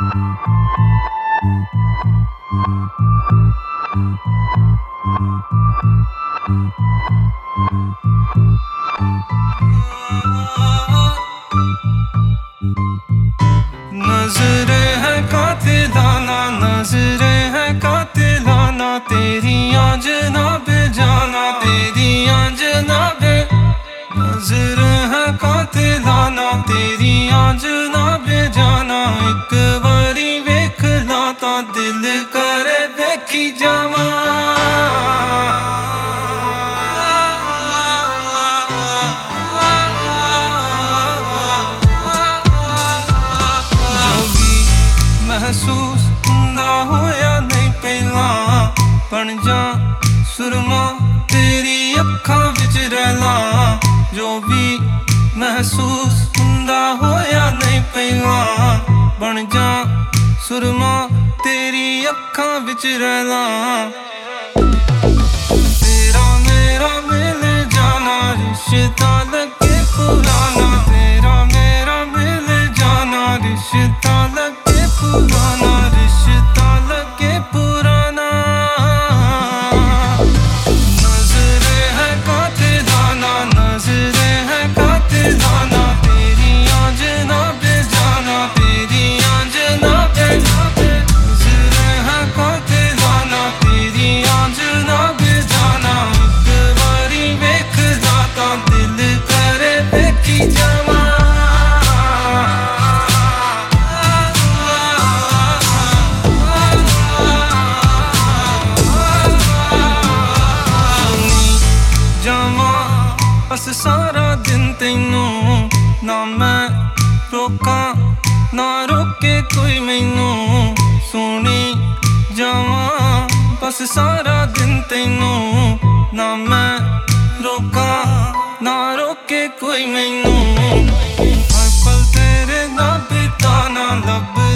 नजरे है कातिलाना, नजरे है कातिलाना, तेरी आंजना पे जाना, तेरी आंजना पे। नजरे है कातिलाना, तेरी आंजना पे जाना, एक बारी वेख लाता दिल करे देखी जावा। महसूस हुंदा होया नहीं पहला, बन जा सुरमा तेरी अखां विच रहला। जो भी महसूस हुंदा होया नहीं पहला, बन जा सुरमा तेरी अखां विच रहला। तेरा मेरा मिल जाना, रिश्ता लगे पुराना, तेरा मेरा मिल जाना, रिश्ता लगे पुराना, रिश्ता लगे पुराना। नजरे है कातिलाना, नजरे है कातिलाना, तेरी आंजना पे जाना, तेरी आंजना पे। नजरे है कातिलाना, तेरी आंजना पे जाना, एक बारी वेख लाता दिल करे देखी जावा। बस सारा दिन तैनू ना मैं रोका, ना रोके कोई मैनू, सुनी जावा। बस सारा दिन तैनू ना मैं रोका, ना रोके कोई मैनू, हर पल तेरे ना बिताना लब